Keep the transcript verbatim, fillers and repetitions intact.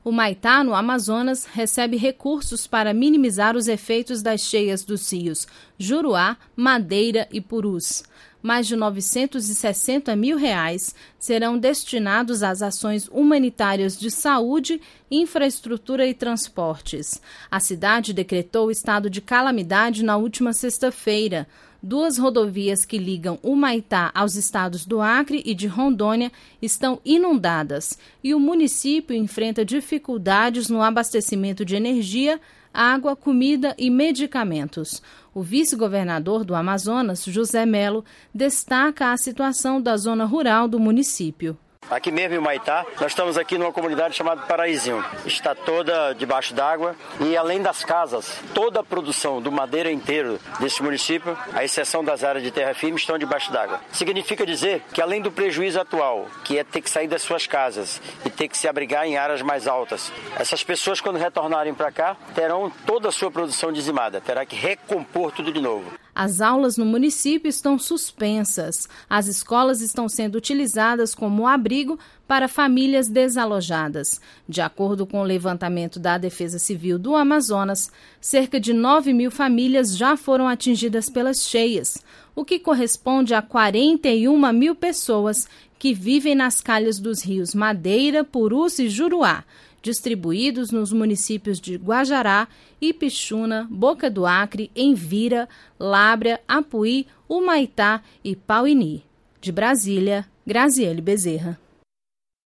O Maitá, no Amazonas, recebe recursos para minimizar os efeitos das cheias dos rios Juruá, Madeira e Purus. Mais de novecentos e sessenta mil reais serão destinados às ações humanitárias de saúde, infraestrutura e transportes. A cidade decretou estado de calamidade na última sexta-feira. Duas rodovias que ligam o Maitá aos estados do Acre e de Rondônia estão inundadas e o município enfrenta dificuldades no abastecimento de energia, água, comida e medicamentos. O vice-governador do Amazonas, José Melo, destaca a situação da zona rural do município. Aqui mesmo em Maitá, nós estamos aqui numa comunidade chamada Paraízinho. Está toda debaixo d'água e além das casas, toda a produção do madeira inteiro desse município, à exceção das áreas de terra firme, estão debaixo d'água. Significa dizer que além do prejuízo atual, que é ter que sair das suas casas e ter que se abrigar em áreas mais altas, essas pessoas quando retornarem para cá terão toda a sua produção dizimada, terá que recompor tudo de novo. As aulas no município estão suspensas. As escolas estão sendo utilizadas como abrigo para famílias desalojadas. De acordo com o levantamento da Defesa Civil do Amazonas, cerca de nove mil famílias já foram atingidas pelas cheias, o que corresponde a quarenta e uma mil pessoas que vivem nas calhas dos rios Madeira, Purus e Juruá, distribuídos nos municípios de Guajará, Ipixuna, Boca do Acre, Envira, Lábrea, Apuí, Humaitá e Pauini. De Brasília, Graziele Bezerra.